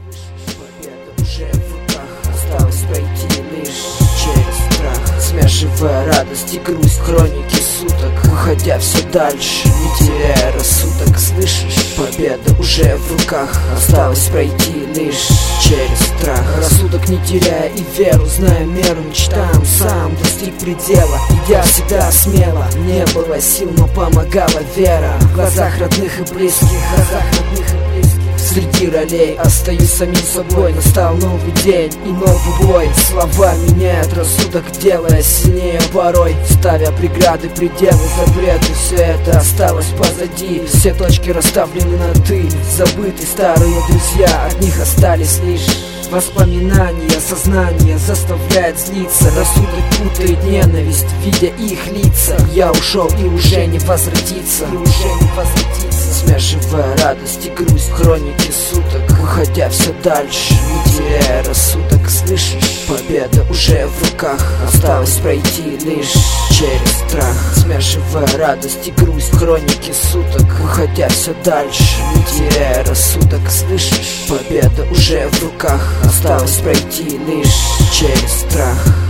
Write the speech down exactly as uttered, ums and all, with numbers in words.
слышишь? Победа уже в руках, осталось пройти лишь через страх. Смешивая радость и грусть, хроники суток, уходя все дальше, не теряя рассудок. Слышишь? Победа уже в руках, осталось пройти лишь через страх. Рассудок не теряя и веру, зная меру мечтам, сам достиг предела, идя всегда смело. Не было сил, но помогала вера. В глазах родных и близких, в глазах родных и близких. Среди ролей остаюсь самим собой. Настал новый день и новый бой. Слова меняют рассудок, делая сильнее порой, ставя преграды, пределы, запреты. Все это осталось позади, все точки расставлены на «ты». Забыты старые друзья, от них остались лишь воспоминания. Сознание заставляет злиться, рассудок путает ненависть, видя их лица. Я ушел и уже не возвратиться, и уже не возвратиться. Смешивая радость и грусть, хроники суток, уходя все дальше, не теряя рассудок. Слышишь? Победа уже в руках, осталось пройти лишь через страх. Смешивая радость и грусть, хроники суток, уходя все дальше, не теряя рассудок. Слышишь? Победа уже в руках, осталось пройти лишь через страх.